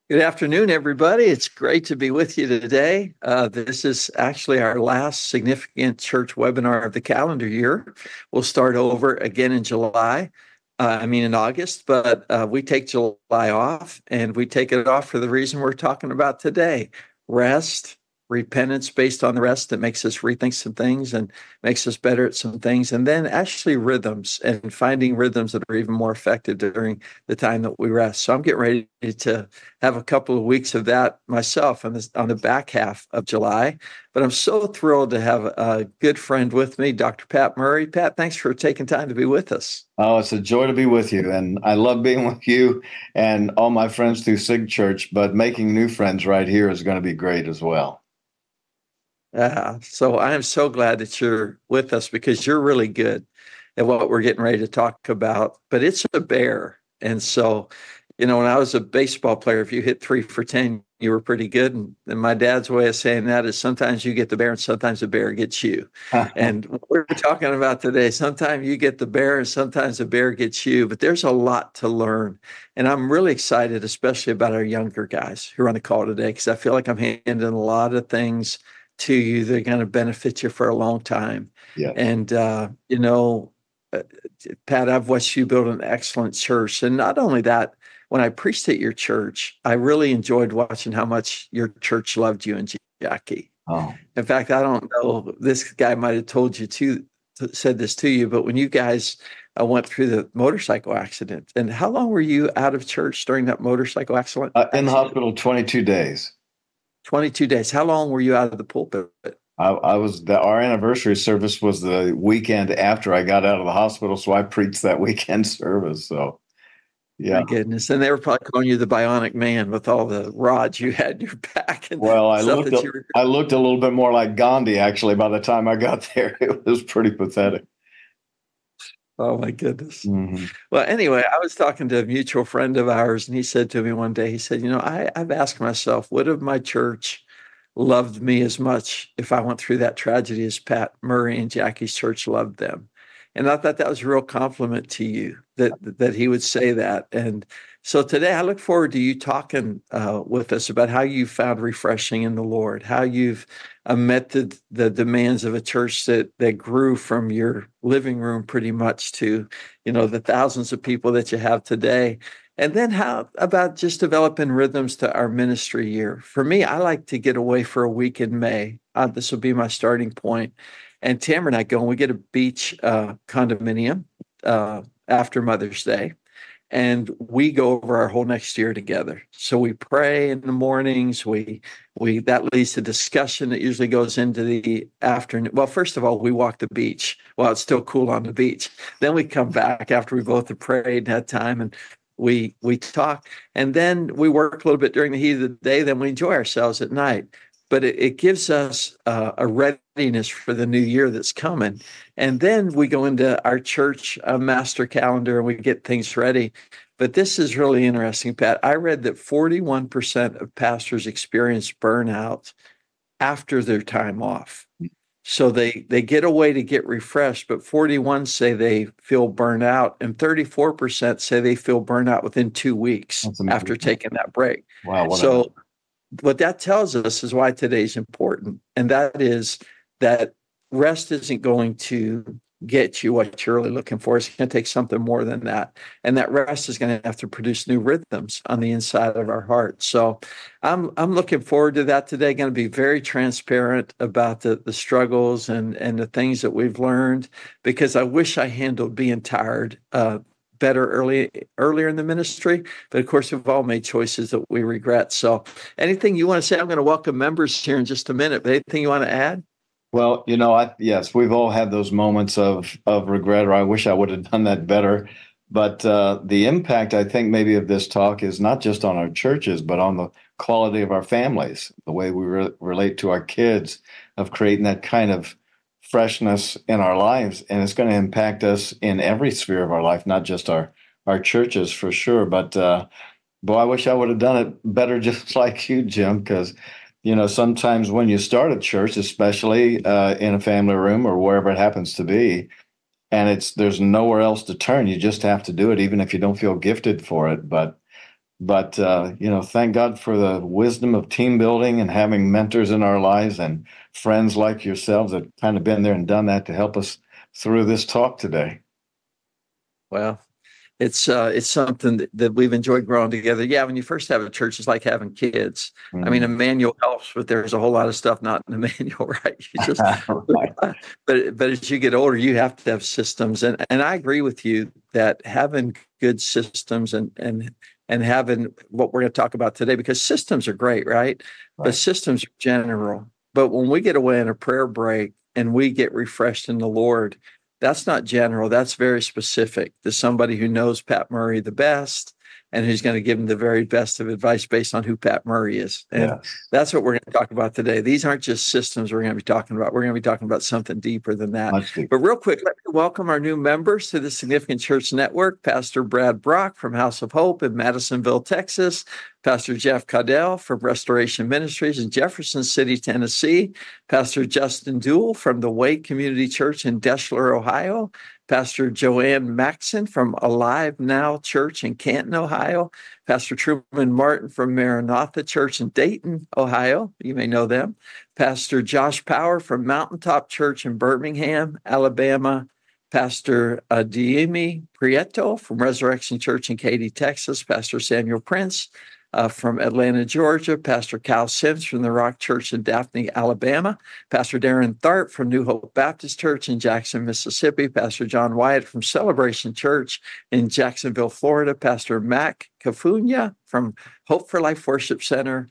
Good afternoon, everybody. It's great to be with you today. This is actually our last significant church webinar of the calendar year. We'll start over again in in August, but we take July off, and we take it off for the reason we're talking about today: rest, repentance based on the rest that makes us rethink some things and makes us better at some things, and then actually rhythms and finding rhythms that are even more effective during the time that we rest. So I'm getting ready to have a couple of weeks of that myself on the back half of July. But I'm so thrilled to have a good friend with me, Dr. Pat Murray. Pat, thanks for taking time to be with us. Oh, it's a joy to be with you. And I love being with you and all my friends through Sig Church, but making new friends right here is going to be great as well. So I am so glad that you're with us because you're really good at what we're getting ready to talk about. But it's a bear. And so, when I was a baseball player, if you hit 3 for 10, you were pretty good. And my dad's way of saying that is sometimes you get the bear and sometimes the bear gets you. And what we're talking about today, sometimes you get the bear and sometimes the bear gets you. But there's a lot to learn. And I'm really excited, especially about our younger guys who are on the call today, because I feel like I'm handing a lot of things to you that are going to benefit you for a long time. Yeah. And, Pat, I've watched you build an excellent church. And not only that, when I preached at your church, I really enjoyed watching how much your church loved you and Jackie. Oh, In fact, I don't know, this guy might have said this to you, but when you guys went through the motorcycle accident, and how long were you out of church during that motorcycle accident? in the hospital 22 days. 22 days. How long were you out of the pulpit? Our anniversary service was the weekend after I got out of the hospital. So I preached that weekend service. So, yeah. My goodness. And they were probably calling you the bionic man with all the rods you had in your back. And Well, I looked a little bit more like Gandhi, actually, by the time I got there. It was pretty pathetic. Oh, my goodness. Mm-hmm. Well, anyway, I was talking to a mutual friend of ours, and he said to me one day, he said, I've asked myself, would have my church loved me as much if I went through that tragedy as Pat Murray and Jackie's church loved them? And I thought that was a real compliment to you that he would say that. And so today I look forward to you talking with us about how you found refreshing in the Lord, how you've met the demands of a church that grew from your living room pretty much to, the thousands of people that you have today. And then how about just developing rhythms to our ministry year? For me, I like to get away for a week in May. This will be my starting point. And Tamara and I go and we get a beach condominium after Mother's Day. And we go over our whole next year together. So we pray in the mornings. We that leads to discussion that usually goes into the afternoon. Well, first of all, we walk the beach while it's still cool on the beach. Then we come back after we both have prayed and had time, and we talk, and then we work a little bit during the heat of the day. Then we enjoy ourselves at night. But it gives us a readiness for the new year that's coming. And then we go into our church master calendar and we get things ready. But this is really interesting, Pat. I read that 41% of pastors experience burnout after their time off. So they get away to get refreshed, but 41 say they feel burnt out, and 34% say they feel burnt out within 2 weeks after taking that break. Wow. What that tells us is why today's important. And that is that rest isn't going to get you what you're really looking for. It's going to take something more than that. And that rest is going to have to produce new rhythms on the inside of our heart. So I'm looking forward to that today. Going to be very transparent about the struggles and the things that we've learned, because I wish I handled being tired better earlier in the ministry. But of course, we've all made choices that we regret. So anything you want to say? I'm going to welcome members here in just a minute, but anything you want to add? Well, yes, we've all had those moments of regret, or I wish I would have done that better. But the impact, I think, maybe of this talk is not just on our churches, but on the quality of our families, the way we relate to our kids, of creating that kind of freshness in our lives. And it's going to impact us in every sphere of our life, not just our churches for sure. But boy, I wish I would have done it better, just like you, Jim, because sometimes when you start a church, especially in a family room or wherever it happens to be, and there's nowhere else to turn, you just have to do it, even if you don't feel gifted for it. But But thank God for the wisdom of team building and having mentors in our lives and friends like yourselves that kind of been there and done that to help us through this talk today. Well, it's something that we've enjoyed growing together. Yeah, when you first have a church, it's like having kids. I mean, a Mm. manual helps, but there's a whole lot of stuff not in the manual, right? You just, Right. but as you get older, you have to have systems, and I agree with you that having good systems and having what we're going to talk about today, because systems are great, right? But Right. systems are general. But when we get away in a prayer break and we get refreshed in the Lord, that's not general. That's very specific to somebody who knows Pat Murray the best and who's going to give him the very best of advice based on who Pat Murray is. And Yes. that's what we're going to talk about today. These aren't just systems we're going to be talking about. We're going to be talking about something deeper than that. Much deeper. But real quick, let me welcome our new members to the Significant Church Network, Pastor Brad Brock from House of Hope in Madisonville, Texas, Pastor Jeff Caudell from Restoration Ministries in Jefferson City, Tennessee, Pastor Justin Duell from the Way Community Church in Deschler, Ohio, Pastor Joanne Maxon from Alive Now Church in Canton, Ohio, Pastor Truman Martin from Maranatha Church in Dayton, Ohio. You may know them. Pastor Josh Power from Mountaintop Church in Birmingham, Alabama. Pastor Diemi Prieto from Resurrection Church in Katy, Texas. Pastor Samuel Prince from Atlanta, Georgia, Pastor Cal Sims from the Rock Church in Daphne, Alabama, Pastor Darren Tharp from New Hope Baptist Church in Jackson, Mississippi, Pastor John Wyatt from Celebration Church in Jacksonville, Florida, Pastor Mac Kafunya from Hope for Life Worship Center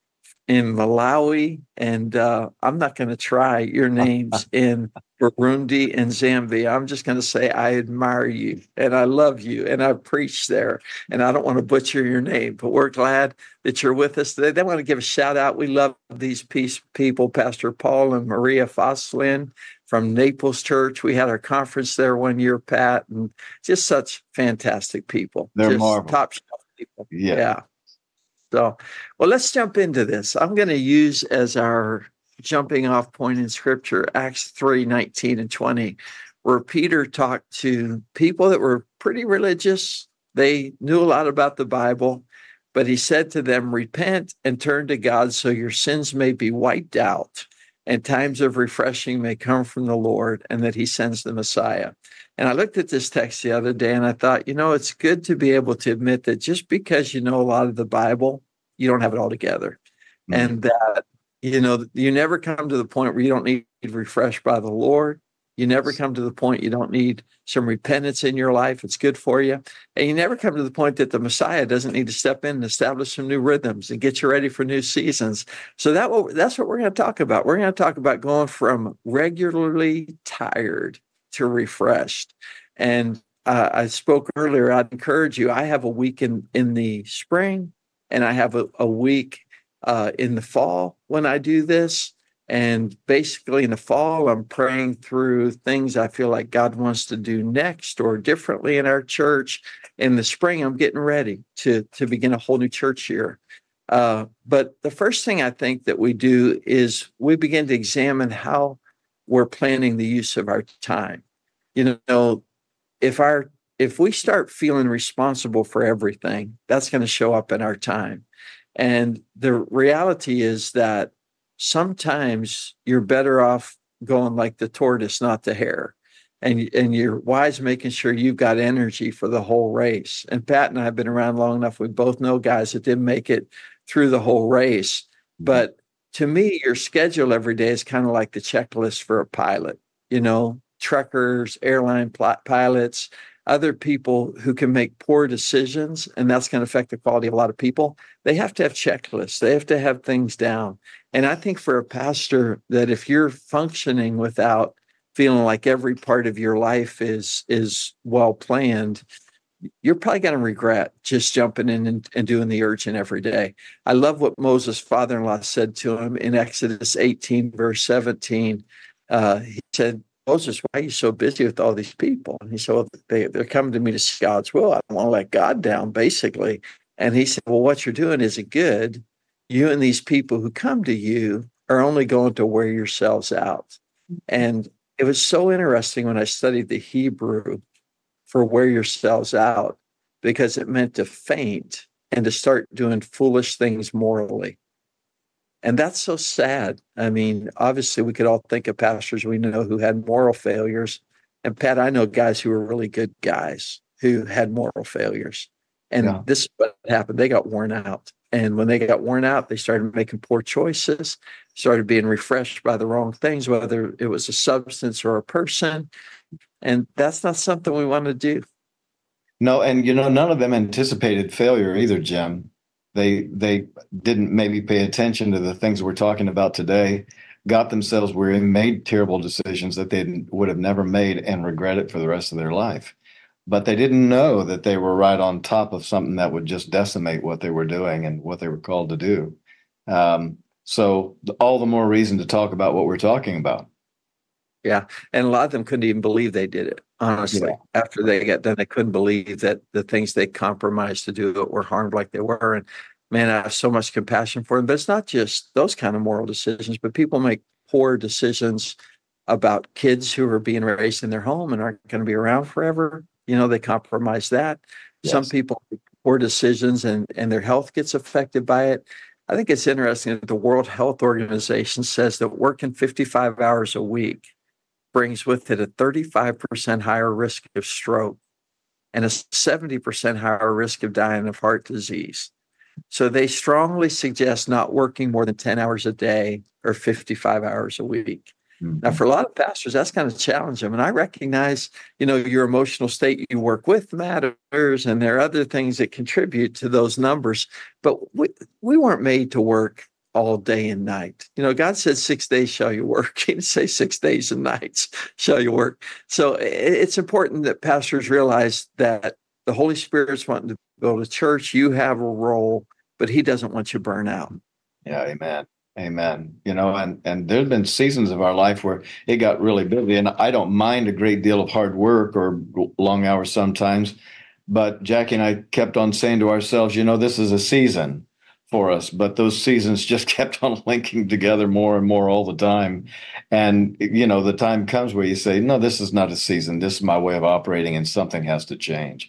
in Malawi, and I'm not going to try your names in Burundi and Zambia. I'm just going to say I admire you and I love you and I preach there, and I don't want to butcher your name, but we're glad that you're with us today. They want to give a shout out. We love these people, Pastor Paul and Maria Foslin from Naples Church. We had our conference there one year, Pat, and just such fantastic people. They're just marvelous. top shelf people. Yeah. Yeah. So, well, let's jump into this. I'm going to use as our jumping off point in scripture, Acts 3:19 and 20, where Peter talked to people that were pretty religious. They knew a lot about the Bible, but he said to them, repent and turn to God so your sins may be wiped out and times of refreshing may come from the Lord, and that he sends the Messiah. And I looked at this text the other day and I thought, it's good to be able to admit that just because you know a lot of the Bible, you don't have it all together. Mm-hmm. And that, you never come to the point where you don't need refreshed by the Lord. You never come to the point you don't need some repentance in your life. It's good for you. And you never come to the point that the Messiah doesn't need to step in and establish some new rhythms and get you ready for new seasons. So that's what we're going to talk about. We're going to talk about going from regularly tired to refreshed. And I spoke earlier, I'd encourage you. I have a week in the spring and I have a week in the fall when I do this. And basically in the fall, I'm praying through things I feel like God wants to do next or differently in our church. In the spring, I'm getting ready to begin a whole new church year. But the first thing I think that we do is we begin to examine how we're planning the use of our time. If we start feeling responsible for everything, that's going to show up in our time. And the reality is that sometimes you're better off going like the tortoise, not the hare. And you're wise making sure you've got energy for the whole race. And Pat and I have been around long enough. We both know guys that didn't make it through the whole race. But to me, your schedule every day is kind of like the checklist for a pilot, truckers, airline pilots, other people who can make poor decisions, and that's going to affect the quality of a lot of people. They have to have checklists. They have to have things down. And I think for a pastor that if you're functioning without feeling like every part of your life is well planned, you're probably going to regret just jumping in and doing the urgent every day. I love what Moses' father-in-law said to him in Exodus 18, verse 17. He said, Moses, why are you so busy with all these people? And he said, well, they're coming to me to see God's will. I don't want to let God down, basically. And he said, well, what you're doing isn't good. You and these people who come to you are only going to wear yourselves out. And it was so interesting when I studied the Hebrew for wear yourselves out, because it meant to faint and to start doing foolish things morally. And that's so sad. I mean, obviously, we could all think of pastors we know who had moral failures. And Pat, I know guys who were really good guys who had moral failures. And Yeah. this is what happened. They got worn out. And when they got worn out, they started making poor choices, started being refreshed by the wrong things, whether it was a substance or a person. And that's not something we want to do. No, and none of them anticipated failure either, Jim. They didn't maybe pay attention to the things we're talking about today, got themselves where they made terrible decisions that they would have never made and regret it for the rest of their life. But they didn't know that they were right on top of something that would just decimate what they were doing and what they were called to do. So all the more reason to talk about what we're talking about. Yeah. And a lot of them couldn't even believe they did it. Honestly, Yeah. after they got done, they couldn't believe that the things they compromised to do it were harmed like they were. And man, I have so much compassion for them. But it's not just those kind of moral decisions, but people make poor decisions about kids who are being raised in their home and aren't going to be around forever. They compromise that. Yes. Some people make poor decisions and their health gets affected by it. I think it's interesting that the World Health Organization says that working 55 hours a week brings with it a 35% higher risk of stroke and a 70% higher risk of dying of heart disease. So they strongly suggest not working more than 10 hours a day or 55 hours a week. Mm-hmm. Now, for a lot of pastors, that's kind of challenging. And I recognize, your emotional state you work with matters, and there are other things that contribute to those numbers. But we weren't made to work all day and night. God said 6 days shall you work. He didn't say 6 days and nights shall you work. So it's important that pastors realize that the Holy Spirit's wanting to build a church. You have a role, but he doesn't want you burn out. Yeah, amen. Amen. And there's been seasons of our life where it got really busy, and I don't mind a great deal of hard work or long hours sometimes. But Jackie and I kept on saying to ourselves, this is a season for us, but those seasons just kept on linking together more and more all the time. And, the time comes where you say, no, this is not a season. This is my way of operating, and something has to change.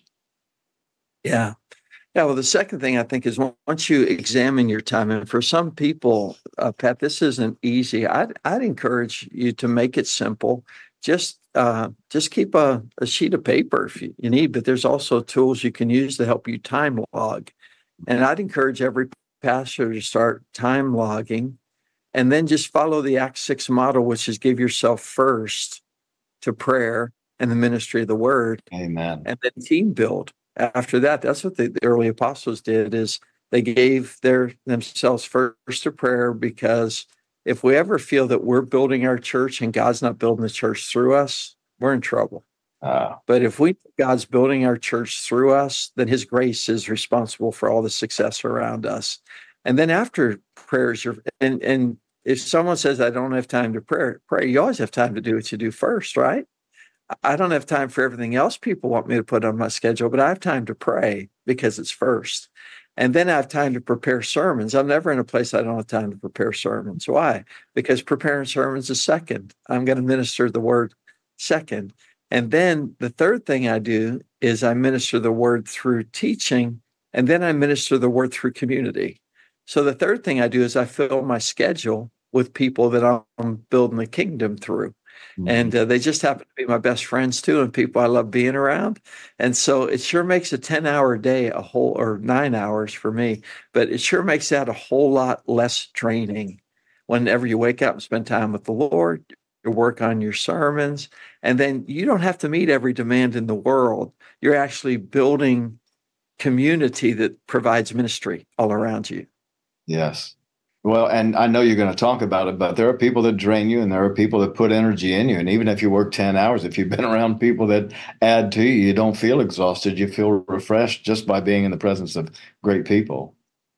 Yeah. Yeah. Well, the second thing I think is once you examine your time, and for some people, Pat, this isn't easy. I'd encourage you to make it simple. Just keep a sheet of paper if you need, but there's also tools you can use to help you time log. And I'd encourage every pastor to start time logging and then just follow the Acts 6 model, which is give yourself first to prayer and the ministry of the word. Amen. And then team build after that. That's what the early apostles did, is they gave themselves first to prayer, because if we ever feel that we're building our church and God's not building the church through us, we're in trouble. But if God's building our church through us, then his grace is responsible for all the success around us. And then after prayers, and if someone says, I don't have time to pray, you always have time to do what you do first, right? I don't have time for everything else people want me to put on my schedule, but I have time to pray because it's first. And then I have time to prepare sermons. I'm never in a place I don't have time to prepare sermons. Why? Because preparing sermons is second. I'm going to minister the word second. And then the third thing I do is I minister the word through teaching, and then I minister the word through community. So the third thing I do is I fill my schedule with people that I'm building the kingdom through. Mm-hmm. And they just happen to be my best friends too, and people I love being around. And so it sure makes a 10-hour day or 9 hours for me, but it sure makes that a whole lot less draining whenever you wake up and spend time with the Lord. Work on your sermons, and then you don't have to meet every demand in the world. You're actually building community that provides ministry all around you. Yes. Well, and I know you're going to talk about it, but there are people that drain you and there are people that put energy in you. And even if you work 10 hours, if you've been around people that add to you, you don't feel exhausted. You feel refreshed just by being in the presence of great people.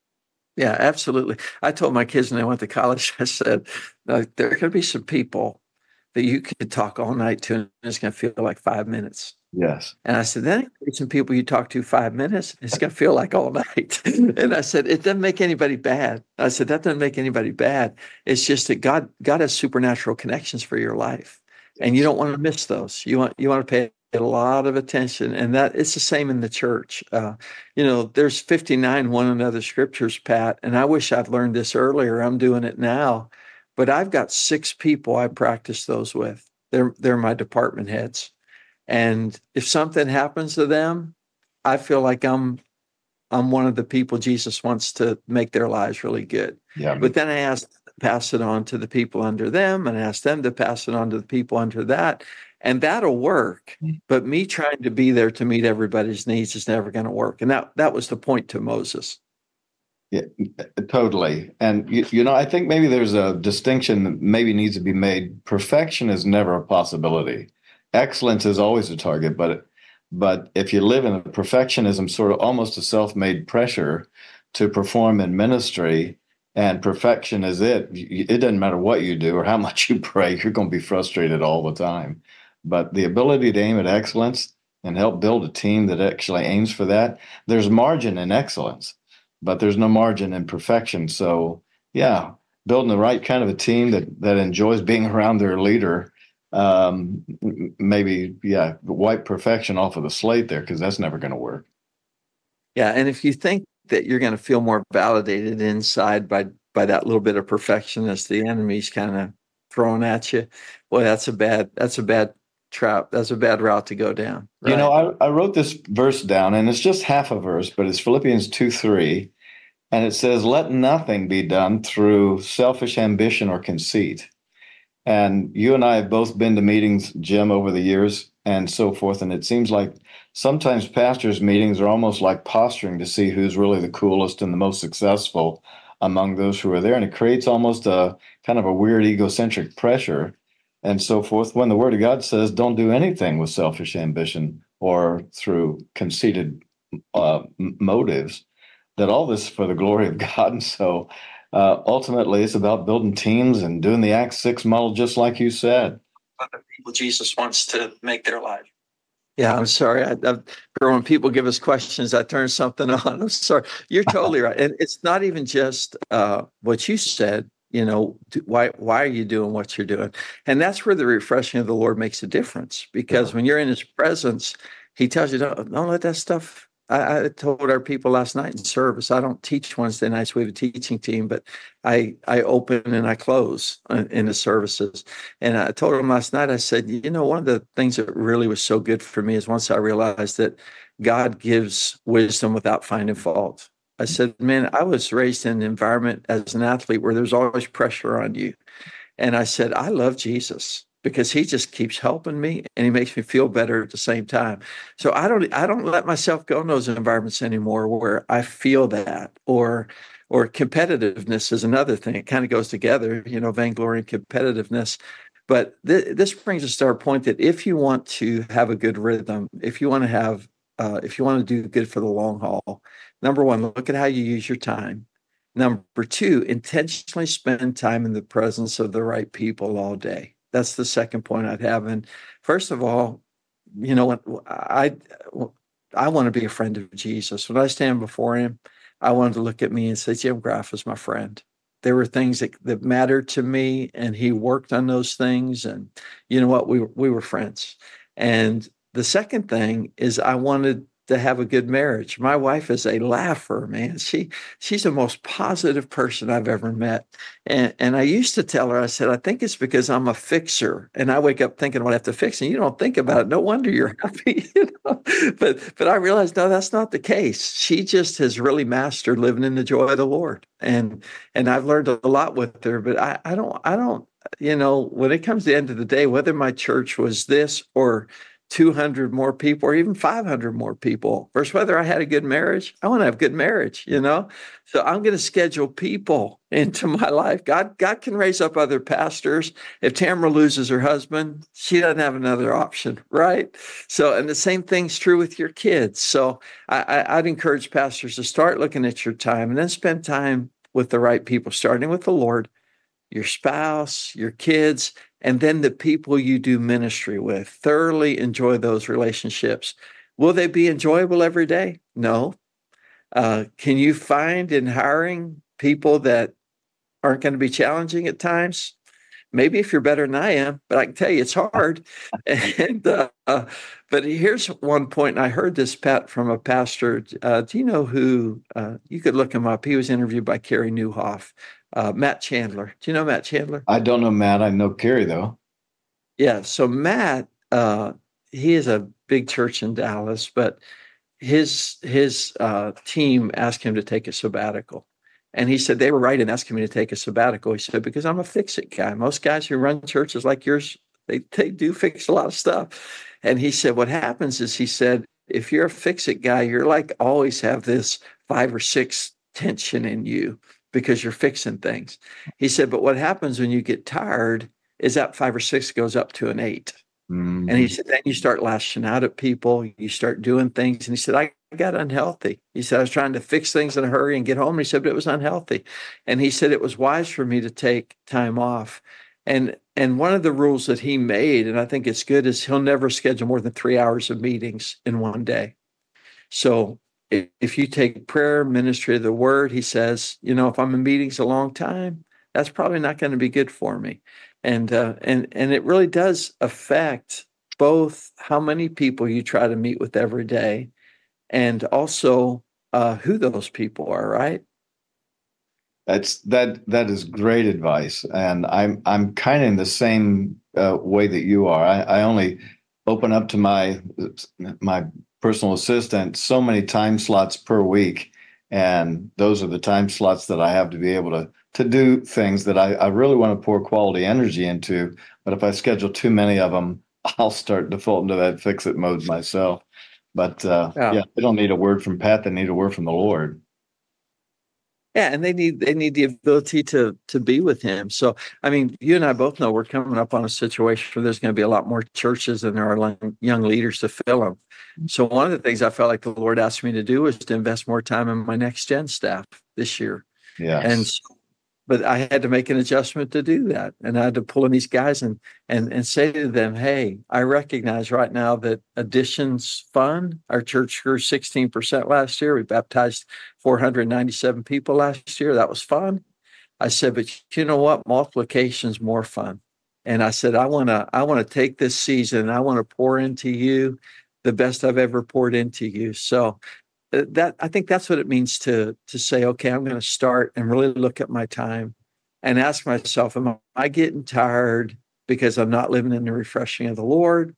Yeah, absolutely. I told my kids when they went to college, I said, there are going to be some people that you could talk all night to, and it's going to feel like 5 minutes. Yes. And I said, then some people you talk to 5 minutes, it's going to feel like all night. And I said, it doesn't make anybody bad. I said, that doesn't make anybody bad. It's just that God has supernatural connections for your life, and you don't want to miss those. You want to pay a lot of attention, and that it's the same in the church. There's 59 one another scriptures, Pat, and I wish I'd learned this earlier. I'm doing it now, but I've got 6 people I practice those with. They're my department heads, and if something happens to them, I feel like I'm one of the people Jesus wants to make their lives really good. Yeah. But then I ask pass it on to the people under them, and ask them to pass it on to the people under that. And that'll work. But me trying to be there to meet everybody's needs is never going to work. And that was the point to Moses. Yeah, totally. And I think maybe there's a distinction that maybe needs to be made. Perfection is never a possibility. Excellence is always a target, but if you live in a perfectionism, sort of almost a self-made pressure to perform in ministry, and perfection is it doesn't matter what you do or how much you pray, you're going to be frustrated all the time. But the ability to aim at excellence and help build a team that actually aims for that, there's margin in excellence, but there's no margin in perfection. So yeah, building the right kind of a team that enjoys being around their leader, maybe, wipe perfection off of the slate there, because that's never going to work. Yeah. And if you think that you're going to feel more validated inside by that little bit of perfectionist the enemy's kind of throwing at you, boy, that's a bad trap. That's a bad route to go down. Right? I wrote this verse down, and it's just half a verse, but it's Philippians 2:3, and it says, "Let nothing be done through selfish ambition or conceit." And you and I have both been to meetings, Jim, over the years and so forth. And it seems like sometimes pastors' meetings are almost like posturing to see who's really the coolest and the most successful among those who are there. And it creates almost a kind of a weird egocentric pressure and so forth, when the Word of God says don't do anything with selfish ambition or through conceited motives, that all this is for the glory of God. And so ultimately, it's about building teams and doing the Acts 6 model, just like you said. Other people Jesus wants to make their life. Yeah, I'm sorry. When people give us questions, I turn something on. I'm sorry. You're totally right. And it's not even just what you said. Why are you doing what you're doing? And that's where the refreshing of the Lord makes a difference. Because when you're in His presence, He tells you, don't let that stuff. I told our people last night in service, I don't teach Wednesday nights. We have a teaching team, but I open and I close in the services. And I told them last night, I said, one of the things that really was so good for me is once I realized that God gives wisdom without finding fault. I said, man, I was raised in an environment as an athlete where there's always pressure on you. And I said, I love Jesus because He just keeps helping me and He makes me feel better at the same time. So I don't let myself go in those environments anymore where I feel that, or competitiveness is another thing. It kind of goes together, vainglory and competitiveness. But this brings us to our point that if you want to have a good rhythm, if you want to do good for the long haul, number one, look at how you use your time. Number two, intentionally spend time in the presence of the right people all day. That's the second point I'd have. And first of all, I want to be a friend of Jesus. When I stand before Him, I want Him to look at me and say, Jim Graff is my friend. There were things that mattered to me, and He worked on those things. And you know what? We were friends. And the second thing is I wanted to have a good marriage. My wife is a laugher, man. She's the most positive person I've ever met. And I used to tell her, I said, I think it's because I'm a fixer and I wake up thinking what I have to fix. And you don't think about it. No wonder you're happy. But I realized, no, that's not the case. She just has really mastered living in the joy of the Lord. And I've learned a lot with her, but I don't, when it comes to the end of the day, whether my church was this or 200 more people or even 500 more people versus whether I had a good marriage, I want to have a good marriage, So I'm going to schedule people into my life. God can raise up other pastors. If Tamara loses her husband, she doesn't have another option, right? So, and the same thing's true with your kids. So I'd encourage pastors to start looking at your time and then spend time with the right people, starting with the Lord, your spouse, your kids, and then the people you do ministry with. Thoroughly enjoy those relationships. Will they be enjoyable every day? No. Can you find in hiring people that aren't going to be challenging at times? Maybe if you're better than I am, but I can tell you it's hard. And but here's one point, and I heard this, Pat, from a pastor. Do you know who? You could look him up. He was interviewed by Carey Nieuwhof. Matt Chandler. Do you know Matt Chandler? I don't know, Matt. I know Carrie, though. Yeah. So Matt, he is a big church in Dallas, but his team asked him to take a sabbatical. And he said they were right in asking me to take a sabbatical. He said, because I'm a fix-it guy. Most guys who run churches like yours, they do fix a lot of stuff. And he said, what happens is, he said, if you're a fix-it guy, you're like always have this 5 or 6 tension in you because you're fixing things. He said, but what happens when you get tired is that 5 or 6 goes up to an 8. And he said, then you start lashing out at people, you start doing things. And he said, I got unhealthy. He said, I was trying to fix things in a hurry and get home. And he said, but it was unhealthy. And he said, it was wise for me to take time off. And one of the rules that he made, and I think it's good, is he'll never schedule more than 3 hours of meetings in one day. So if you take prayer, ministry of the word, he says, if I'm in meetings a long time, that's probably not going to be good for me. And it really does affect both how many people you try to meet with every day, and also who those people are, right? That is great advice, and I'm kind of in the same way that you are. I only open up to my personal assistant so many time slots per week, and those are the time slots that I have to be able to do things that I really want to pour quality energy into. But if I schedule too many of them, I'll start defaulting to that fix-it mode myself. But yeah, they don't need a word from Pat; they need a word from the Lord. Yeah, and they need the ability to be with him. So, I mean, you and I both know we're coming up on a situation where there's going to be a lot more churches than there are young leaders to fill them. So, one of the things I felt like the Lord asked me to do was to invest more time in my next gen staff this year. Yes. And but I had to make an adjustment to do that. And I had to pull in these guys and say to them, hey, I recognize right now that additions fund. Our church grew 16% last year. We baptized 497 people last year. That was fun. I said, but you know what? Multiplication's more fun. And I said, I want to take this season, I want to pour into you the best I've ever poured into you. So that, I think that's what it means to say, okay, I'm going to start and really look at my time and ask myself, am I getting tired because I'm not living in the refreshing of the Lord?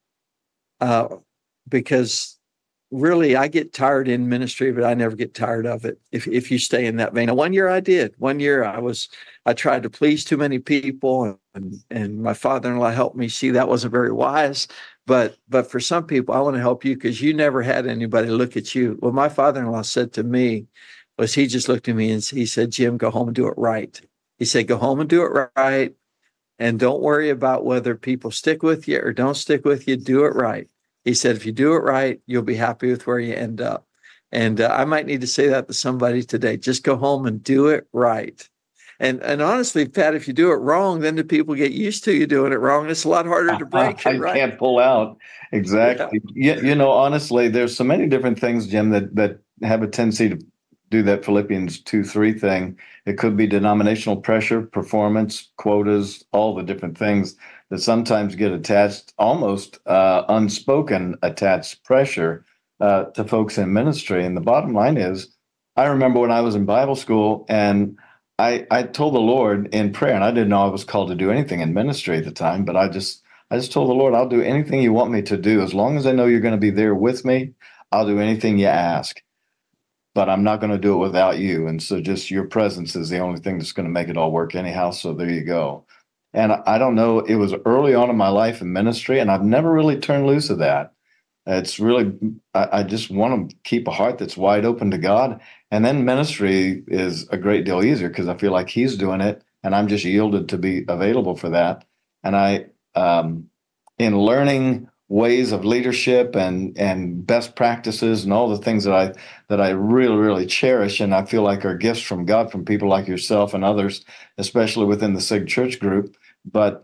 Because really, I get tired in ministry, but I never get tired of it. If you stay in that vein. Now, 1 year I did. 1 year I tried to please too many people, and my father-in-law helped me see that wasn't very wise. But for some people, I want to help you because you never had anybody look at you. What my father-in-law said to me was, he just looked at me and he said, Jim, go home and do it right. He said, go home and do it right. And don't worry about whether people stick with you or don't stick with you. Do it right. He said, if you do it right, you'll be happy with where you end up. And I might need to say that to somebody today. Just go home and do it right. And honestly, Pat, if you do it wrong, then the people get used to you doing it wrong. It's a lot harder to break it, right? I can't pull out. Exactly. Yeah. Honestly, there's so many different things, Jim, that have a tendency to do that Philippians 2:3 thing. It could be denominational pressure, performance, quotas, all the different things that sometimes get attached, almost unspoken attached pressure to folks in ministry. And the bottom line is, I remember when I was in Bible school and I told the Lord in prayer, and I didn't know I was called to do anything in ministry at the time, but I just told the Lord, I'll do anything you want me to do. As long as I know you're going to be there with me, I'll do anything you ask. But I'm not going to do it without you. And so just your presence is the only thing that's going to make it all work anyhow. So there you go. And I don't know, it was early on in my life in ministry, and I've never really turned loose of that. It's really, I just want to keep a heart that's wide open to God. And then ministry is a great deal easier because I feel like he's doing it and I'm just yielded to be available for that. And in learning ways of leadership and best practices and all the things that I really, really cherish, and I feel like are gifts from God, from people like yourself and others, especially within the SIG Church group. But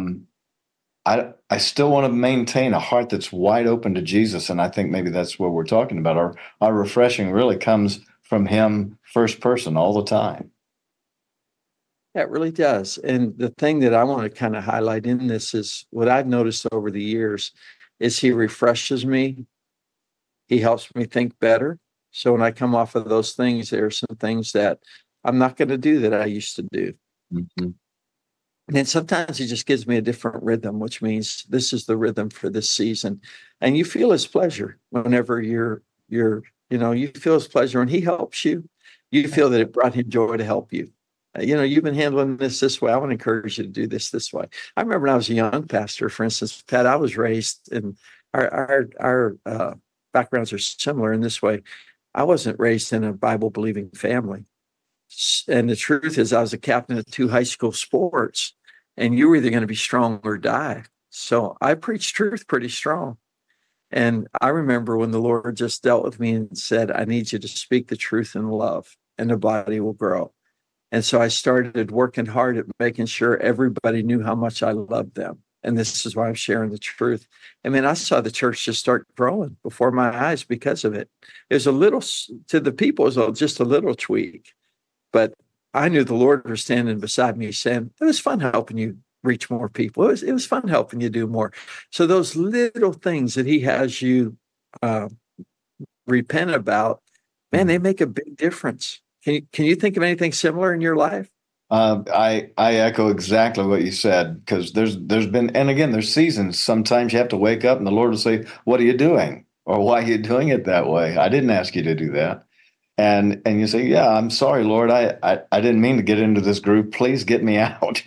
I still want to maintain a heart that's wide open to Jesus, and I think maybe that's what we're talking about. Our refreshing really comes from him first person all the time. Yeah, it really does. And the thing that I want to kind of highlight in this is what I've noticed over the years is he refreshes me. He helps me think better. So when I come off of those things, there are some things that I'm not going to do that I used to do. Mhm. And then sometimes he just gives me a different rhythm, which means this is the rhythm for this season. And you feel his pleasure whenever you feel his pleasure when he helps you. You feel that it brought him joy to help you. You've been handling this way. I want to encourage you to do this way. I remember when I was a young pastor, for instance, Pat, I was raised in our backgrounds are similar in this way. I wasn't raised in a Bible believing family. And the truth is, I was a captain of 2 high school sports, and you were either going to be strong or die. So I preached truth pretty strong. And I remember when the Lord just dealt with me and said, I need you to speak the truth in love, and the body will grow. And so I started working hard at making sure everybody knew how much I loved them. And this is why I'm sharing the truth. I mean, I saw the church just start growing before my eyes because of it. It was a little, to the people, it was just a little tweak. But I knew the Lord was standing beside me saying, it was fun helping you reach more people. It was fun helping you do more. So those little things that he has you uh, repent about, man, they make a big difference. Can you think of anything similar in your life? I echo exactly what you said because there's been, and again, there's seasons. Sometimes you have to wake up and the Lord will say, "What are you doing?" Or "Why are you doing it that way? I didn't ask you to do that." And you say, "Yeah, I'm sorry, Lord. I didn't mean to get into this group. Please get me out."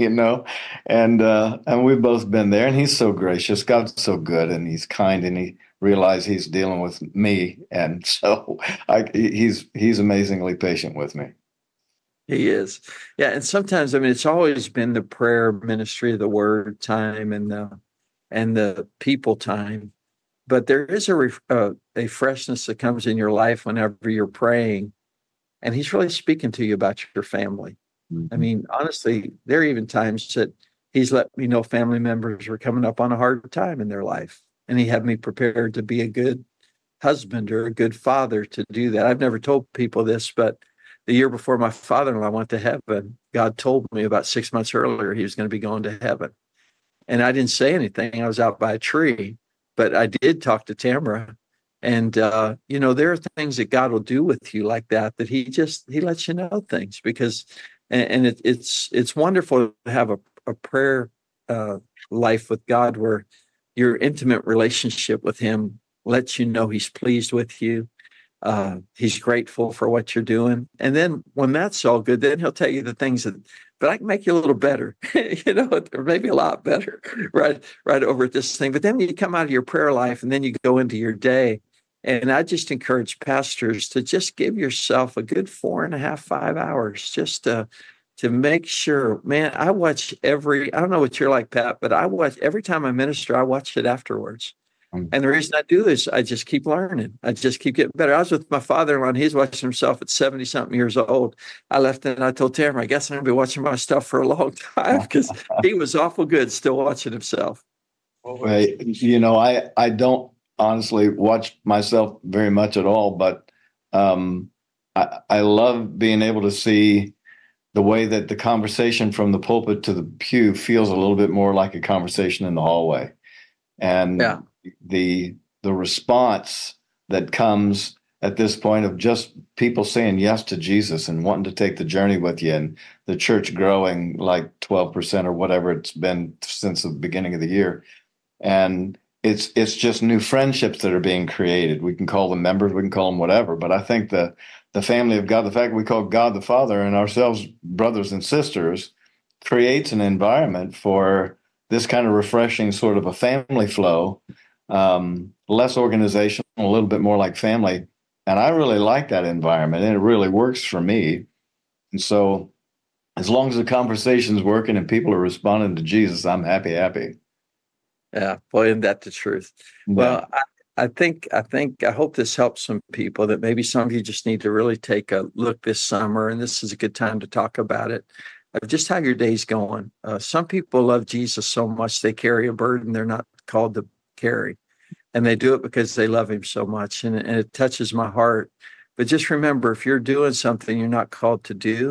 And we've both been there. And He's so gracious. God's so good, and He's kind, and He realized He's dealing with me, and so He's amazingly patient with me. He is. Yeah. And sometimes, I mean, it's always been the prayer ministry, the word time and the people time. But there is a freshness that comes in your life whenever you're praying, and he's really speaking to you about your family. I Mhm. mean, honestly, there are even times that he's let me know family members were coming up on a hard time in their life, and he had me prepared to be a good husband or a good father to do that. I've never told people this, but the year before my father-in-law went to heaven, God told me about 6 months earlier he was going to be going to heaven. And I didn't say anything. I was out by a tree, but I did talk to Tamara. And there are things that God will do with you like that, that he lets you know things because, and it's wonderful to have a prayer uh, life with God where your intimate relationship with him lets you know he's pleased with you. He's grateful for what you're doing. And then when that's all good, then he'll tell you the things that, but I can make you a little better, or maybe a lot better, right over at this thing. But then you come out of your prayer life and then you go into your day. And I just encourage pastors to just give yourself a good 4.5, 5 hours just to make sure, man, I don't know what you're like, Pat, but I watch every time I minister, I watch it afterwards. And the reason I do this, I just keep learning. I just keep getting better. I was with my father-in-law, and he's watching himself at 70 something years old. I left and I told Tamara, I guess I'm going to be watching my stuff for a long time because he was awful good still watching himself. Well, I don't honestly watch myself very much at all, but I love being able to see the way that the conversation from the pulpit to the pew feels a little bit more like a conversation in the hallway. Yeah. And the response that comes at this point of just people saying yes to Jesus and wanting to take the journey with you, and the church growing like 12% or whatever it's been since the beginning of the year. And it's just new friendships that are being created. We can call them members, we can call them whatever, but I think the family of God, the fact we call God the Father and ourselves brothers and sisters, creates an environment for this kind of refreshing sort of a family flow, less organizational, a little bit more like family. And I really like that environment, and it really works for me. And so, as long as the conversation's working and people are responding to Jesus, I'm happy, happy. Yeah. Boy, isn't that the truth? Yeah. Well, I hope this helps some people that maybe some of you just need to really take a look this summer, and this is a good time to talk about it. Of just how your day's going. Some people love Jesus so much they carry a burden they're not called to carry, and they do it because they love him so much, and it touches my heart. But just remember, if you're doing something you're not called to do,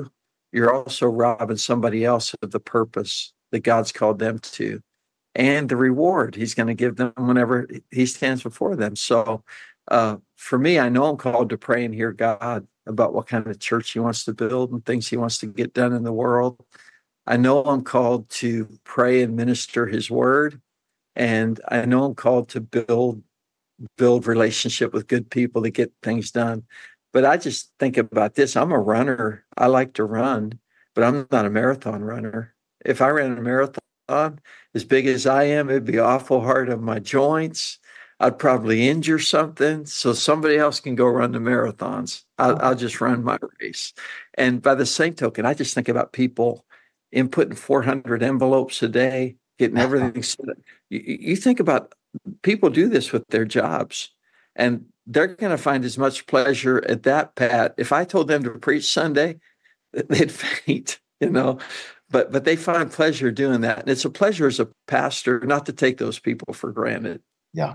you're also robbing somebody else of the purpose that God's called them to and the reward he's going to give them whenever he stands before them. So for me, I know I'm called to pray and hear God about what kind of church he wants to build and things he wants to get done in the world. I know I'm called to pray and minister his word. And I know I'm called to build relationship with good people to get things done. But I just think about this. I'm a runner. I like to run, but I'm not a marathon runner. If I ran a marathon as big as I am, it'd be awful hard on my joints. I'd probably injure something. So somebody else can go run the marathons. I'll just run my race. And by the same token, I just think about people inputting 400 envelopes a day, getting everything set up. You think about people do this with their jobs, and they're going to find as much pleasure at that, Pat. If I told them to preach Sunday, they'd faint, but they find pleasure doing that. And it's a pleasure as a pastor not to take those people for granted. Yeah.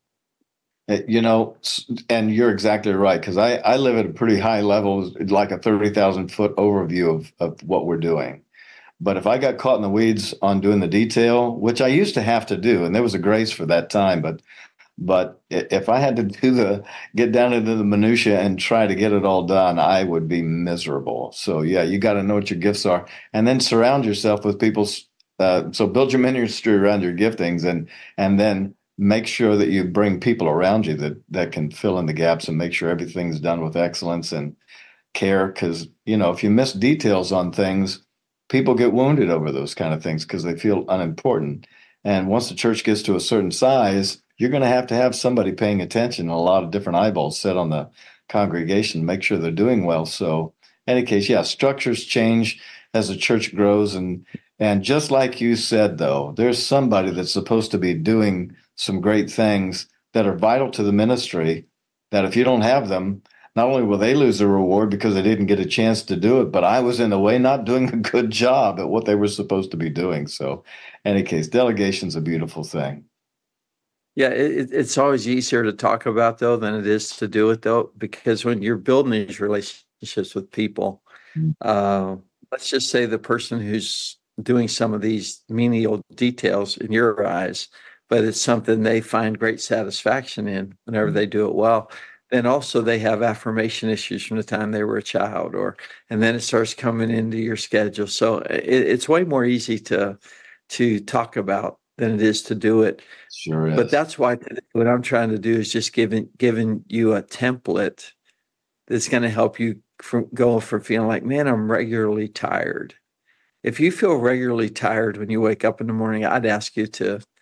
And you're exactly right, because I live at a pretty high level, like a 30,000 foot overview of what we're doing. But if I got caught in the weeds on doing the detail, which I used to have to do, and there was a grace for that time, but if I had to get down into the minutia and try to get it all done, I would be miserable. So yeah, you got to know what your gifts are, and then surround yourself with people. So build your ministry around your giftings, and then make sure that you bring people around you that can fill in the gaps and make sure everything's done with excellence and care. Because if you miss details on things, people get wounded over those kind of things because they feel unimportant. And once the church gets to a certain size, you're going to have somebody paying attention, and a lot of different eyeballs set on the congregation, make sure they're doing well. So in any case, yeah, structures change as the church grows. And just like you said, though, there's somebody that's supposed to be doing some great things that are vital to the ministry, that if you don't have them, not only will they lose the reward because they didn't get a chance to do it, but I was in the way not doing a good job at what they were supposed to be doing. So in any case, delegation's a beautiful thing. Yeah, it's always easier to talk about, though, than it is to do it, though, because when you're building these relationships with people, let's just say the person who's doing some of these menial details in your eyes, but it's something they find great satisfaction in whenever they do it well. Then also they have affirmation issues from the time they were a child, and then it starts coming into your schedule. So it's way more easy to talk about than it is to do it. Sure is. But that's why what I'm trying to do is just giving you a template that's going to help you go from feeling like, man, I'm regularly tired. If you feel regularly tired when you wake up in the morning, I'd ask you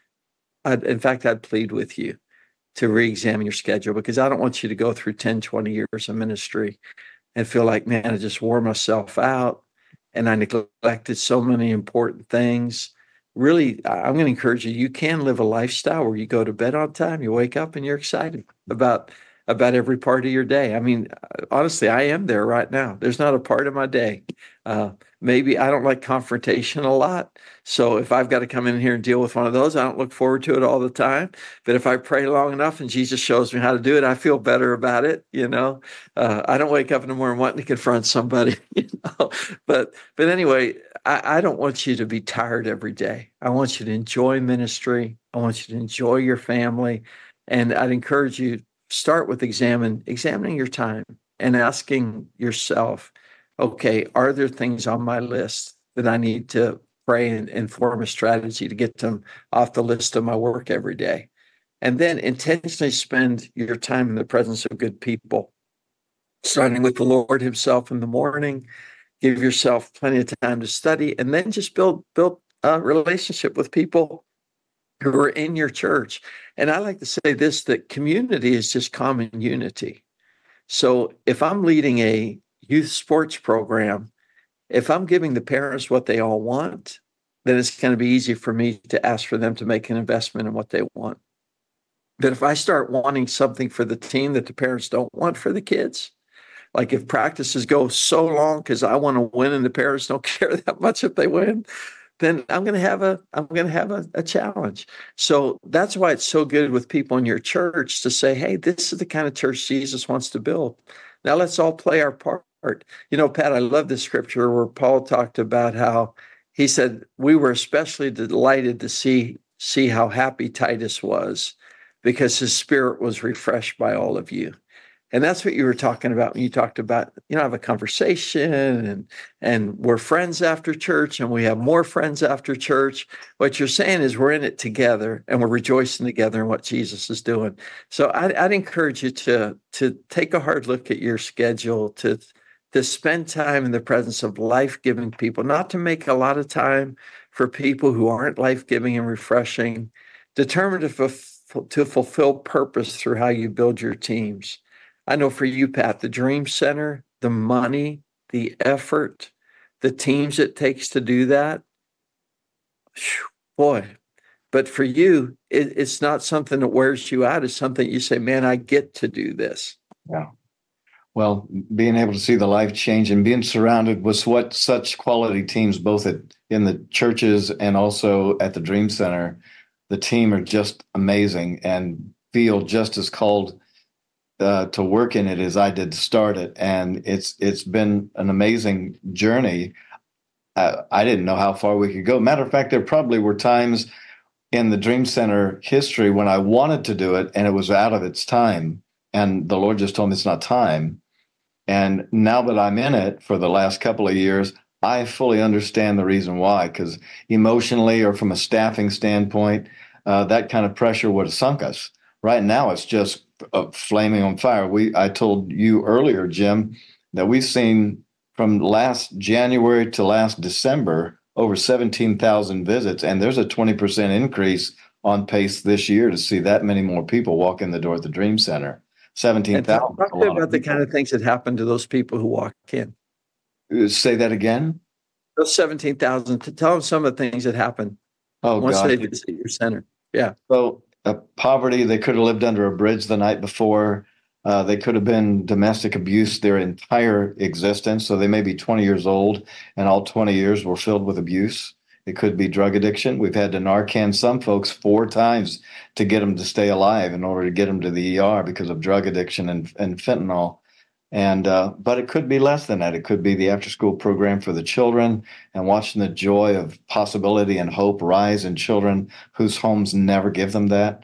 I'd plead with you to re-examine your schedule, because I don't want you to go through 10, 20 years of ministry and feel like, man, I just wore myself out and I neglected so many important things. Really, I'm going to encourage you. You can live a lifestyle where you go to bed on time, you wake up and you're excited about every part of your day. I mean, honestly, I am there right now. There's not a part of my day. Maybe I don't like confrontation a lot. So if I've got to come in here and deal with one of those, I don't look forward to it all the time. But if I pray long enough and Jesus shows me how to do it, I feel better about it. I don't wake up in the morning wanting to confront somebody, but anyway, I don't want you to be tired every day. I want you to enjoy ministry. I want you to enjoy your family. And I'd encourage you, start with examining your time and asking yourself, okay, are there things on my list that I need to pray and form a strategy to get them off the list of my work every day? And then intentionally spend your time in the presence of good people, starting with the Lord himself in the morning. Give yourself plenty of time to study, and then just build a relationship with people who are in your church. And I like to say this, that community is just common unity. So if I'm leading a youth sports program, if I'm giving the parents what they all want, then it's going to be easy for me to ask for them to make an investment in what they want. But if I start wanting something for the team that the parents don't want for the kids, like if practices go so long because I want to win and the parents don't care that much if they win, then I'm going to have a challenge. So that's why it's so good with people in your church to say, hey, this is the kind of church Jesus wants to build. Now let's all play our part You know, Pat, I love the scripture where Paul talked about how he said, we were especially delighted to see how happy Titus was because his spirit was refreshed by all of you. And that's what you were talking about when you talked about, have a conversation and we're friends after church and we have more friends after church. What you're saying is we're in it together and we're rejoicing together in what Jesus is doing. So I'd encourage you to take a hard look at your schedule, to spend time in the presence of life-giving people, not to make a lot of time for people who aren't life-giving and refreshing. Determine to fulfill purpose through how you build your teams. I know for you, Pat, the Dream Center, the money, the effort, the teams it takes to do that, boy. But for you, it's not something that wears you out. It's something you say, man, I get to do this. Yeah. Well, being able to see the life change and being surrounded with such quality teams, both in the churches and also at the Dream Center, the team are just amazing and feel just as called to work in it as I did to start it. And it's been an amazing journey. I didn't know how far we could go. Matter of fact, there probably were times in the Dream Center history when I wanted to do it and it was out of its time. And the Lord just told me it's not time. And now that I'm in it for the last couple of years, I fully understand the reason why, because emotionally or from a staffing standpoint, that kind of pressure would have sunk us. Right now, it's just flaming on fire. I told you earlier, Jim, that we've seen from last January to last December over 17,000 visits, and there's a 20% increase on pace this year to see that many more people walk in the door at the Dream Center. 17,000. Talk about the kind of things that happen to those people who walk in. Say that again. Those 17,000. To tell them some of the things that happen once they visit your center. Yeah. So poverty. They could have lived under a bridge the night before. They could have been domestic abuse their entire existence. So they may be 20 years old, and all 20 years were filled with abuse. It could be drug addiction. We've had to Narcan some folks 4 times to get them to stay alive in order to get them to the ER because of drug addiction and fentanyl. And but it could be less than that. It could be the after-school program for the children and watching the joy of possibility and hope rise in children whose homes never give them that.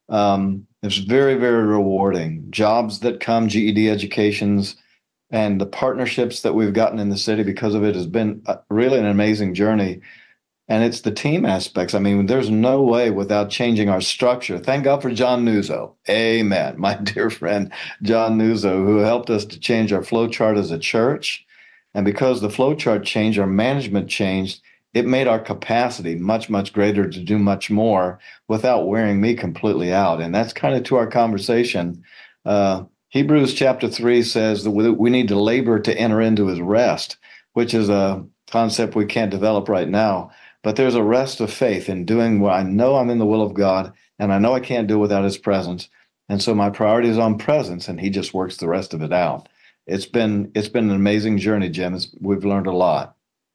It's very, very rewarding. Jobs that come, GED educations, and the partnerships that we've gotten in the city because of it has been really an amazing journey. And it's the team aspects. I mean, there's no way without changing our structure. Thank God for John Nuzzo. Amen. My dear friend, John Nuzzo, who helped us to change our flow chart as a church. And because the flow chart changed, our management changed, it made our capacity much, much greater to do much more without wearing me completely out. And that's kind of to our conversation. Hebrews chapter 3 says that we need to labor to enter into his rest, which is a concept we can't develop right now. But there's a rest of faith in doing what I know I'm in the will of God, and I know I can't do without his presence. And so my priority is on presence, and he just works the rest of it out. It's been an amazing journey, Jim. We've learned a lot.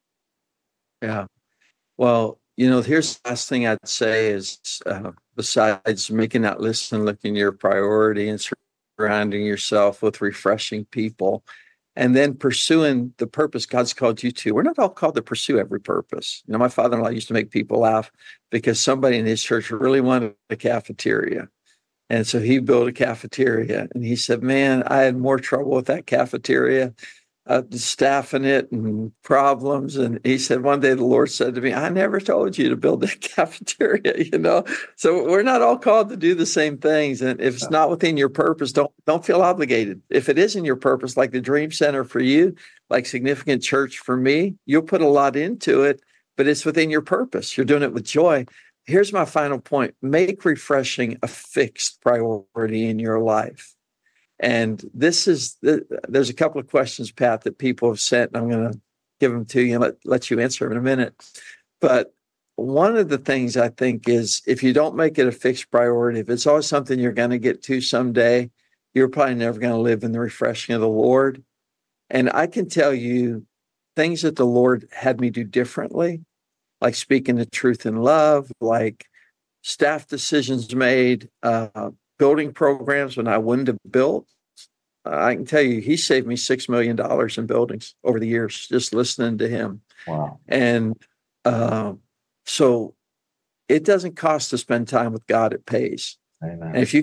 Yeah. Well, here's the last thing I'd say is besides making that list and looking at your priority and surrounding yourself with refreshing people, and then pursuing the purpose God's called you to. We're not all called to pursue every purpose. My father-in-law used to make people laugh because somebody in his church really wanted a cafeteria. And so he built a cafeteria. And he said, man, I had more trouble with that cafeteria, staffing it and problems. And he said, one day the Lord said to me, I never told you to build that cafeteria, So we're not all called to do the same things. And if it's not within your purpose, don't feel obligated. If it is in your purpose, like the Dream Center for you, like Significant Church for me, you'll put a lot into it, but it's within your purpose. You're doing it with joy. Here's my final point. Make refreshing a fixed priority in your life. And there's a couple of questions, Pat, that people have sent, and I'm going to give them to you and let you answer them in a minute. But one of the things I think is if you don't make it a fixed priority, if it's always something you're going to get to someday, you're probably never going to live in the refreshing of the Lord. And I can tell you things that the Lord had me do differently, like speaking the truth in love, like staff decisions made, building programs when I wouldn't have built, I can tell you, he saved me $6 million in buildings over the years, just listening to him. Wow. And uh, so it doesn't cost to spend time with God; it pays. Amen. And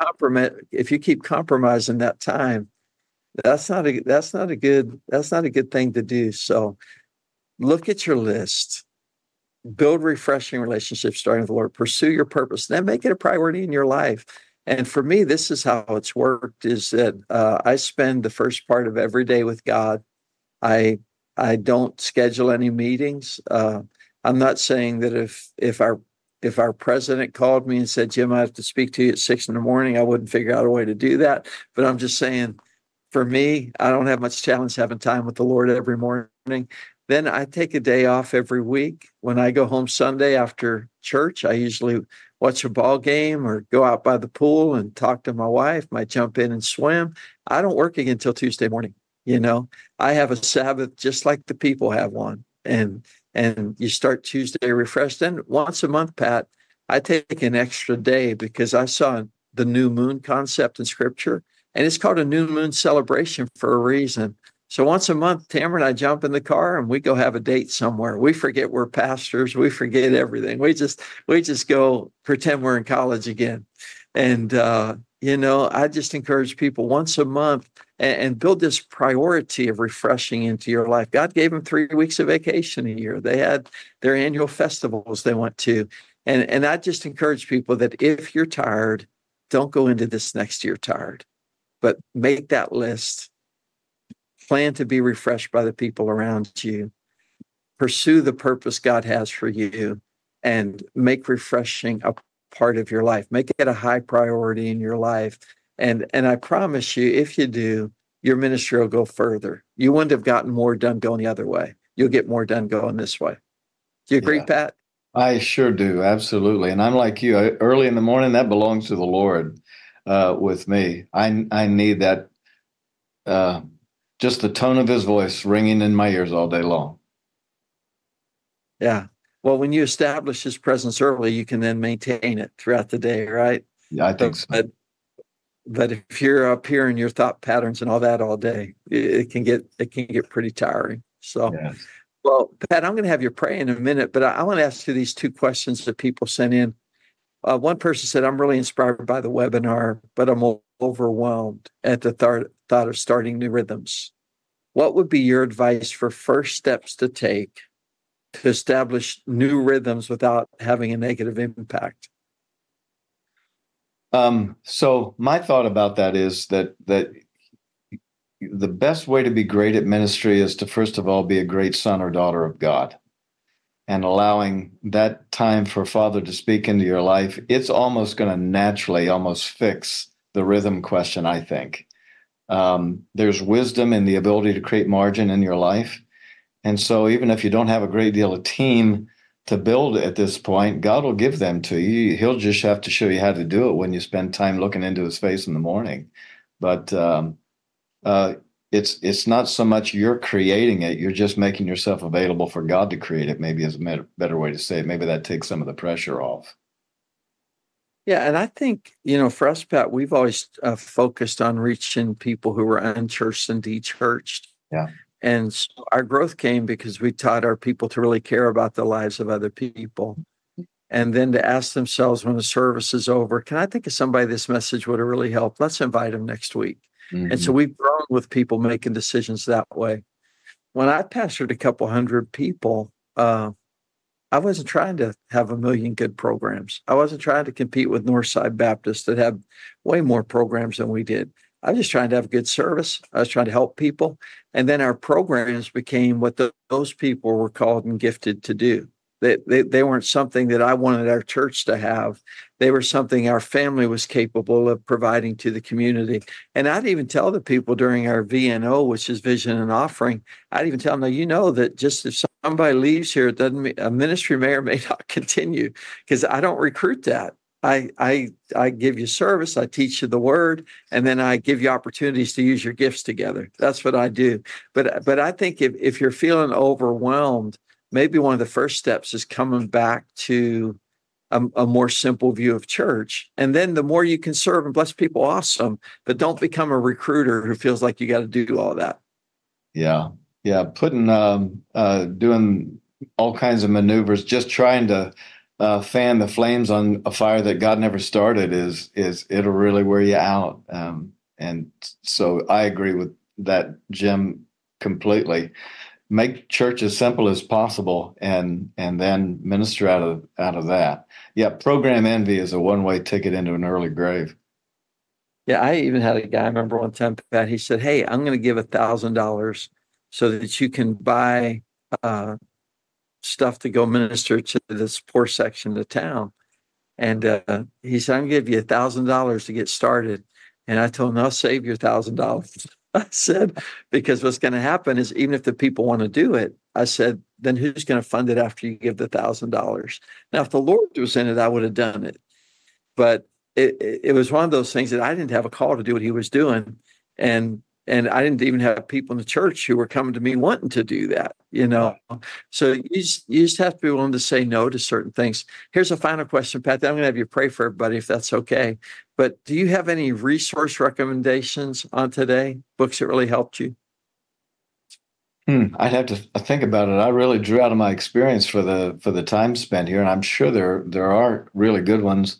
if you keep compromising that time, that's not a good thing to do. So look at your list, build refreshing relationships starting with the Lord, pursue your purpose, then make it a priority in your life. And for me, this is how it's worked: is that I spend the first part of every day with God. I I don't schedule any meetings. I'm not saying that if our president called me and said, Jim, I have to speak to you at 6 a.m, I wouldn't figure out a way to do that. But I'm just saying, for me, I don't have much challenge having time with the Lord every morning. Then I take a day off every week. When I go home Sunday after church, I usually watch a ball game or go out by the pool and talk to my wife. Might jump in and swim. I don't work again until Tuesday morning. You know, I have a Sabbath just like the people have one. And you start Tuesday refreshed. Then once a month, Pat, I take an extra day because I saw the new moon concept in scripture, and it's called a new moon celebration for a reason. So once a month, Tamara and I jump in the car and we go have a date somewhere. We forget we're pastors. We forget everything. We just go pretend we're in college again. And, I just encourage people once a month and build this priority of refreshing into your life. God gave them 3 weeks of vacation a year. They had their annual festivals they went to. And I just encourage people that if you're tired, don't go into this next year tired, but make that list. Plan to be refreshed by the people around you. Pursue the purpose God has for you and make refreshing a part of your life. Make it a high priority in your life. And I promise you, if you do, your ministry will go further. You wouldn't have gotten more done going the other way. You'll get more done going this way. Do you agree, Yeah, Pat? I sure do. Absolutely. And I'm like you, early in the morning, that belongs to the Lord with me. I need that, just the tone of his voice ringing in my ears all day long. Yeah. Well, when you establish his presence early, you can then maintain it throughout the day, right? Yeah, I think so. But if you're up here in your thought patterns and all that all day, it can get pretty tiring. So, Yes. well, Pat, I'm going to have you pray in a minute, but I want to ask you these two questions that people sent in. One person said, I'm really inspired by the webinar, but I'm overwhelmed at the thought of starting new rhythms. What would be your advice for first steps to take to establish new rhythms without having a negative impact? So my thought about that is that the best way to be great at ministry is to, first of all, be a great son or daughter of God, and allowing that time for Father to speak into your life. It's almost going to naturally almost fix the rhythm question, I think. There's wisdom in the ability to create margin in your life. And so even if you don't have a great deal of team to build at this point, God will give them to you. He'll just have to show you how to do it when you spend time looking into his face in the morning. But it's not so much you're creating it, you're just making yourself available for God to create it, maybe is a better way to say it. Maybe that takes some of the pressure off. Yeah, and I think, for us, Pat, we've always focused on reaching people who were unchurched and dechurched. Yeah. And so our growth came because we taught our people to really care about the lives of other people. And then to ask themselves when the service is over, can I think of somebody this message would have really helped? Let's invite them next week. Mm-hmm. And so we've grown with people making decisions that way. When I pastored a couple hundred people, I wasn't trying to have a million good programs. I wasn't trying to compete with Northside Baptist that had way more programs than we did. I was just trying to have good service. I was trying to help people. And then our programs became what those people were called and gifted to do. They weren't something that I wanted our church to have. They were something our family was capable of providing to the community. And I'd even tell the people during our VNO, which is Vision and Offering, I'd even tell them, now, that just if somebody leaves here, it doesn't mean a ministry may or may not continue, because I don't recruit that. I give you service, I teach you the word, and then I give you opportunities to use your gifts together. That's what I do. But I think if you're feeling overwhelmed, maybe one of the first steps is coming back to a more simple view of church. And then the more you can serve and bless people, awesome. But don't become a recruiter who feels like you got to do all that. Yeah. Yeah. Doing all kinds of maneuvers, just trying to fan the flames on a fire that God never started it'll really wear you out. And so I agree with that, Jim, completely. Make church as simple as possible, and then minister out of that. Yeah, program envy is a one-way ticket into an early grave. Yeah, I even had a guy, I remember one time, Pat, he said, "Hey, I'm going to give $1,000 so that you can buy stuff to go minister to this poor section of town." And he said, "I'm going to give you $1,000 to get started." And I told him, "I'll save your $1,000." I said, "Because what's going to happen is, even if the people want to do it," I said, "then who's going to fund it after you give the $1,000?" Now, if the Lord was in it, I would have done it. But it was one of those things that I didn't have a call to do what he was doing. And I didn't even have people in the church who were coming to me wanting to do that, you know. So you just have to be willing to say no to certain things. Here's a final question, Pat. Then I'm going to have you pray for everybody if that's okay. But do you have any resource recommendations on today? Books that really helped you? I'd have to think about it. I really drew out of my experience for the time spent here, and I'm sure there are really good ones.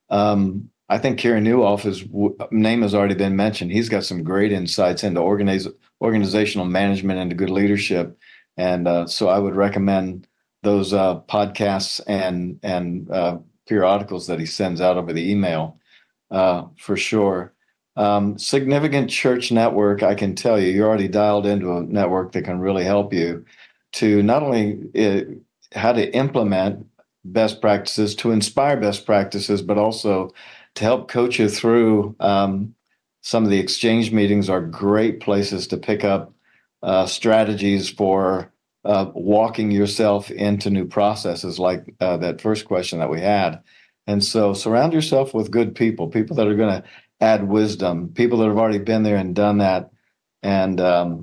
I think Kerry Newhoff's name has already been mentioned. He's got some great insights into organizational management and good leadership, and so I would recommend those podcasts and periodicals that he sends out over the email for sure. Significant Church Network, I can tell you, you're already dialed into a network that can really help you to not only how to implement best practices, to inspire best practices, but also to help coach you through. Some of the exchange meetings are great places to pick up strategies for walking yourself into new processes, like that first question that we had. And so surround yourself with good people that are going to add wisdom, people that have already been there and done that. And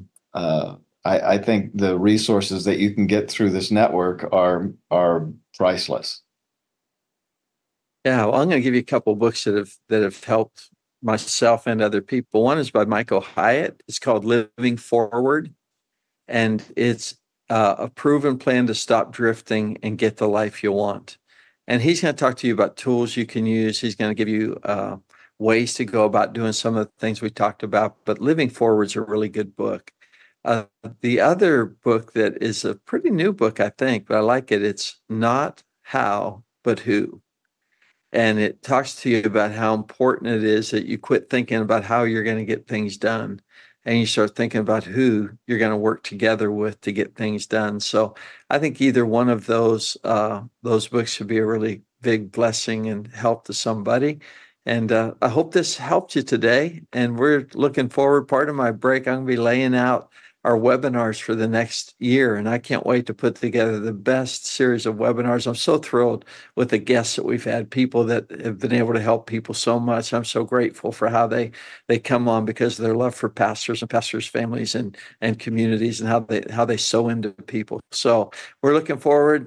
I think the resources that you can get through this network are priceless. Yeah, well, I'm going to give you a couple of books that have helped myself and other people. One is by Michael Hyatt. It's called Living Forward, and it's a proven plan to stop drifting and get the life you want. And he's going to talk to you about tools you can use. He's going to give you ways to go about doing some of the things we talked about. But Living Forward is a really good book. The other book that is a pretty new book, I think, but I like it. It's Not How, but Who. And it talks to you about how important it is that you quit thinking about how you're going to get things done, and you start thinking about who you're going to work together with to get things done. So I think either one of those books should be a really big blessing and help to somebody. And I hope this helped you today. And we're looking forward. Part of my break, I'm going to be laying out our webinars for the next year. And I can't wait to put together the best series of webinars. I'm so thrilled with the guests that we've had, people that have been able to help people so much. I'm so grateful for how they come on because of their love for pastors and pastors' families and communities, and how they sow into people. So we're looking forward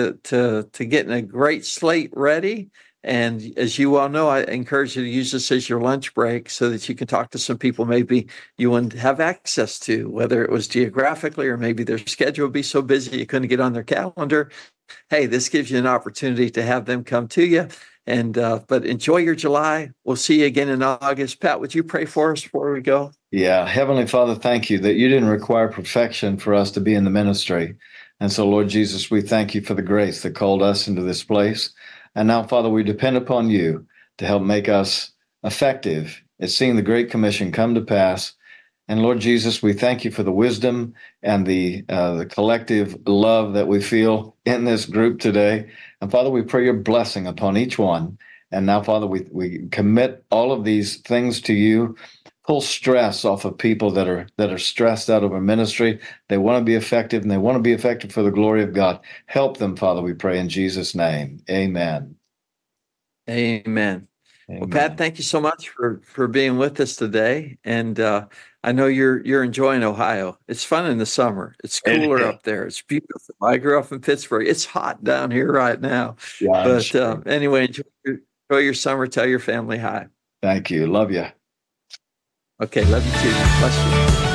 to getting a great slate ready. And as you all know, I encourage you to use this as your lunch break so that you can talk to some people maybe you wouldn't have access to, whether it was geographically or maybe their schedule would be so busy you couldn't get on their calendar. Hey, this gives you an opportunity to have them come to you. And but enjoy your July. We'll see you again in August. Pat, would you pray for us before we go? Yeah. Heavenly Father, thank you that you didn't require perfection for us to be in the ministry. And so, Lord Jesus, we thank you for the grace that called us into this place. And now, Father, we depend upon you to help make us effective at seeing the Great Commission come to pass. And Lord Jesus, we thank you for the wisdom and the collective love that we feel in this group today. And Father, we pray your blessing upon each one. And now, Father, we commit all of these things to you. Pull stress off of people that are stressed out over ministry. They want to be effective, and they want to be effective for the glory of God. Help them, Father, we pray in Jesus' name. Amen. Amen. Well, Pat, Amen. thank you so much for being with us today. And I know you're enjoying Ohio. It's fun in the summer. It's cooler It, up there. It's beautiful. I grew up in Pittsburgh. It's hot down here right now. yeah, I But understand. anyway, enjoy your summer. Tell your family hi. Thank you. Love you. Okay, love you too. Bless you.